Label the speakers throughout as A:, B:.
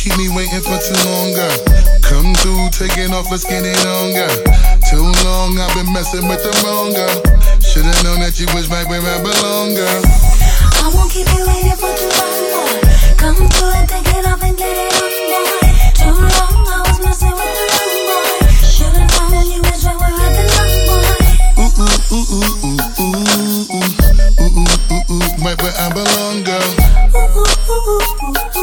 A: keep me waiting for too long, girl. Come through, taking off, let's get it on, girl. Too long, I've been messing with the wrong girl. Should've known that you was right where I belong, girl.
B: I won't keep you waiting for too long, boy. Come through and take it off and get it on, boy. Too long, I was messing with the wrong boy. Should've known you was right where I belong, boy.
A: Ooh, ooh, ooh, ooh, ooh, ooh, ooh, ooh, ooh, ooh, ooh, right where I belong, girl.
B: Ooh, ooh, ooh, ooh, ooh,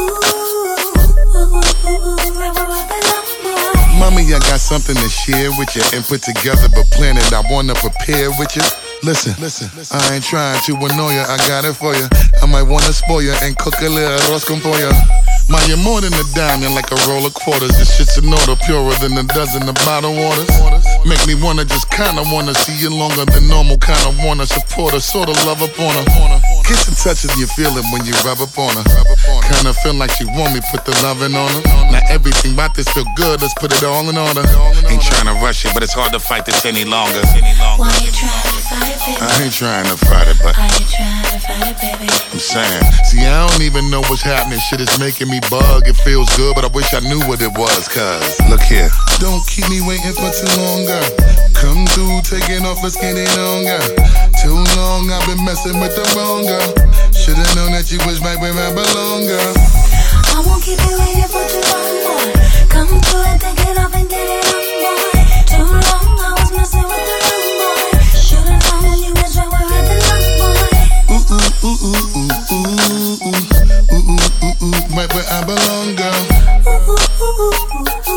B: ooh, ooh, right where I belong, boy.
A: Mommy, I got something to share with you and put together, but plan it. I wanna prepare with you. Listen, I ain't trying to annoy you, I got it for you. I might wanna spoil you and cook a little arroz con pollo. Ma, you're more than a dime, you're like a roll of quarters. This shit's an order, purer than a dozen of bottled waters. Make me wanna just kinda wanna see you longer than normal. Kinda wanna support her, sorta love up on her. Kiss and touch if you feel it when you rub up on her. Kinda feel like she want me, put the loving on her. Now everything about this feel good, let's put it all in order.
C: Ain't trying to rush it, but it's hard to fight this any longer.
B: Why you trying to fight it, baby?
A: I ain't trying to fight it, but
B: Why you trying to fight it, baby?
A: I'm saying, see, I don't even know what's happening. Shit is making me bug. It feels good, but I wish I knew what it was. Cause, look here. Don't keep me waiting for too long, girl. Come through, taking off, let's get it on, girl. Too long, I've been messing with the wrong girl. Should've known that you was right where I belong, girl.
B: I won't keep you waiting for too long, boy. Come through and take it off and get it on, boy. Too long, I was messing with the wrong boy. Should've known you was right where I belong, boy.
A: Ooh, ooh, ooh, ooh, ooh, ooh, ooh, ooh, ooh, ooh, ooh, right where I belong, girl.
B: Ooh, ooh, ooh, ooh, ooh,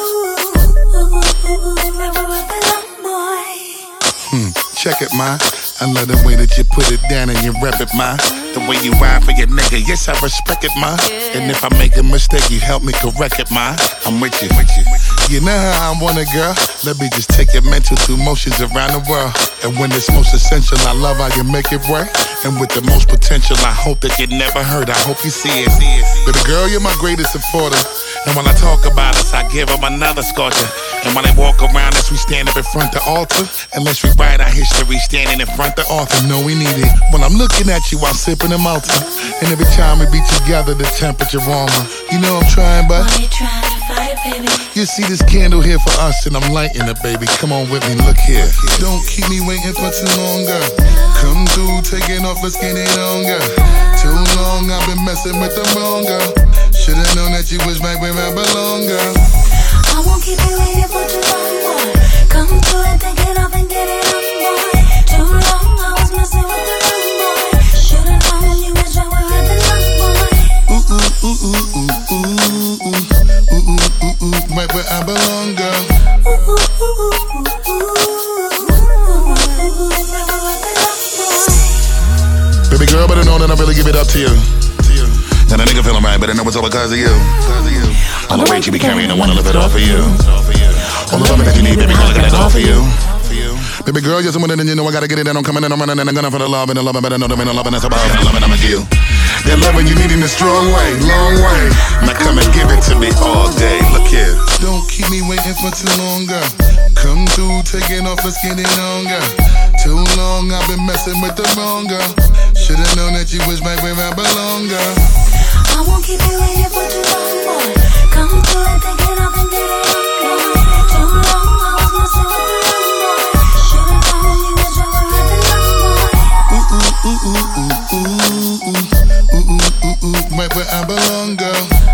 B: ooh, ooh, ooh, right where I belong, boy.
A: Check it, ma. I love the way that you put it down and you rep it, ma.
C: The way you ride for your nigga, yes, I respect it, ma.
A: And if I make a mistake, you help me correct it, ma.
C: I'm with you.
A: You know how I want it, girl. Let me just take your mental through motions around the world. And when it's most essential, I love how you make it work. And with the most potential, I hope that you never hurt. I hope you see it. Baby girl, you're my greatest supporter.
C: And when I talk about us, I give them another scorcher. And when they walk around us, we stand up in front the altar.
A: And let's rewrite our history standing in front the author. No, we need it. When I'm looking at you, I'm sipping a Malta. And every time we be together, the temperature warmer. You know I'm trying, but
B: Why you trying to fight, baby?
A: you see this candle here for us, and I'm lighting it, baby. Come on with me, look here. Don't keep me waiting for too long, girl. Come through, taking off, let's get it on, girl. Too long, I've been messing with the wrong girl. Should've known that you was right where I belong, girl.
B: I won't keep you waiting for too long, boy. Come through and take it off and get it on, boy. Too long, I was messing with the wrong boy. Should've known you was right where I belong, boy.
A: Ooh, ooh, ooh, ooh, ooh, ooh, ooh, ooh, ooh, ooh, ooh, right where I belong, girl.
B: Ooh, ooh, ooh, ooh, ooh, ooh, right where I belong, boy.
A: Baby girl, better know that I really give it up to you.
C: Now the nigga feeling right, but I know it's all because of you. All the weight you be carrying, I wanna lift it off of you. All the loving that you need, baby girl, I got it all for you.
A: Baby girl, you're someone that you know I gotta get it, and I'm coming and I'm running and I'm gonna for the love and the love, better know there ain't no loving that's above and the loving I'm with you. That loving you need in a strong way, long way.
C: Now come and give it to me all day. Look here.
A: Don't keep me waiting for too long, girl. Come through, taking off, let's get it on, girl. Too long, I've been messing with the wrong girl. Should've known that you was right where I belong, girl.
B: I won't keep you waiting for too long, boy. Come through and take it off and get it on, boy. Too long, I was messing with the wrong boy. Should've known you was right where I belong, boy.
A: Ooh, ooh, ooh, ooh, ooh, ooh, ooh, ooh, ooh, ooh, right where I belong, girl.